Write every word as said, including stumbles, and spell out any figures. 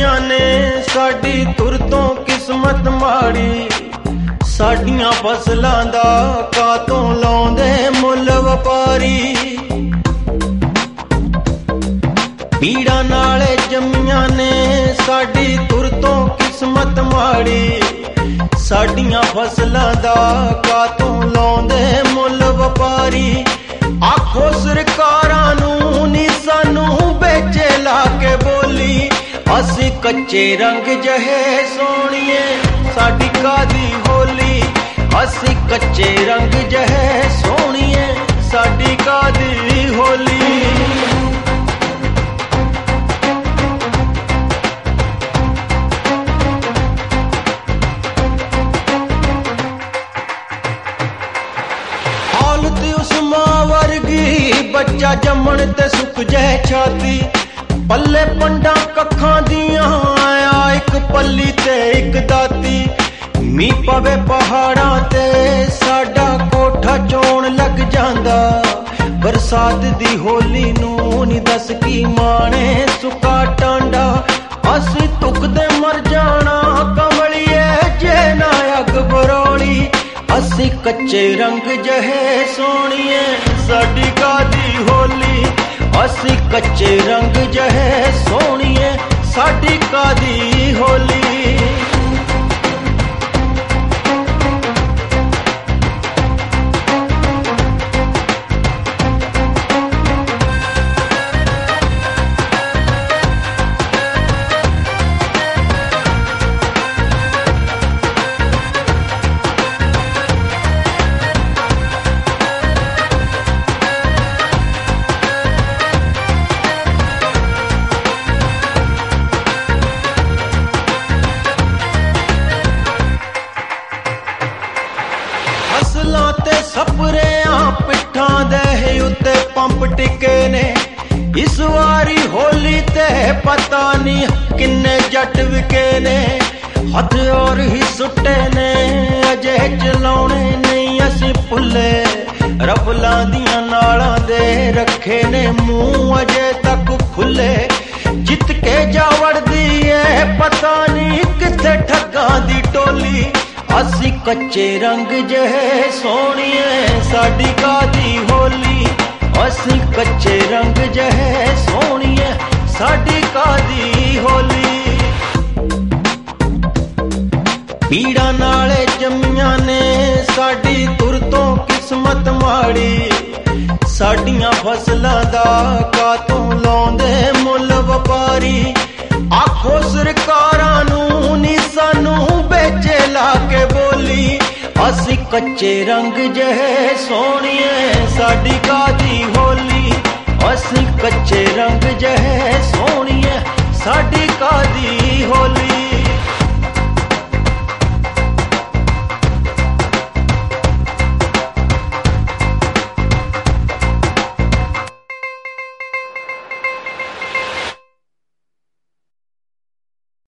जम्मियां ने साडी तुर तो किस्मत माड़ी। साडियां फसलां दा कातों लाउंदे मुल व्यापारी। पीड़ा नाले जम्मियां ने साडी तुर तो किस्मत माड़ी। साडियां फसलां दा कातों लाउंदे मुल व्यापारी। आखो सरकारां नूं नी सानू बेचे ला के बोली। असी कच्चे रंग जहे सोहणिए साडी कादी होली। असी कच्चे रंग जहे सोहणिए साडी कादी होली। हालत उस मां वर्गी बच्चा जमण ते सुक जाए छाती। पल्ले पंडा कखां दियां आया एक पल्ली ते एक दाती। मी पवे पहाड़ां ते साडा कोठा चोण लग जांदा। बरसात दी होली नूं नी दस की माणे सुका टांडा। असी तुकदे मर जाना कमलिए जे ना अग बरोली। असी कच्चे रंग जहे सोहणिए साडी कादी होली। असी कच्चे रंग जहे सोहणिए साडी कादी होली। फसलां ते सपरेआं पिट्ठां दे उत्ते पंप टिके ने। इस वारी होली ते पता नहीं किन्ने जट विके ने। हथ और ही सुट्टे ने अजे चलाउणे नहीं असी भुल्ले। रफलां दियां नालां दे रखे ने मूंह अजे तक खुले। जित के जा वड़दी है पता नहीं किथे ठगां दी टोली। असी कच्चे रंग जहे सोहणिए साडी कादी होली। असी कच्चे रंग जहे सोहणिए साडी कादी होली। पीड़ा नाले जम्मियां ने साडी तुर तो किस्मत माड़ी। साडियां फसलां दा कातों लाउंदे मुल व्यापारी। आखो सरकारां नूं नी सानू बेचे ला के बोली। असी कच्चे रंग जहे सोहणिए साडी कादी होली। असी कच्चे रंग जहे सोहणिए साडी कादी होली।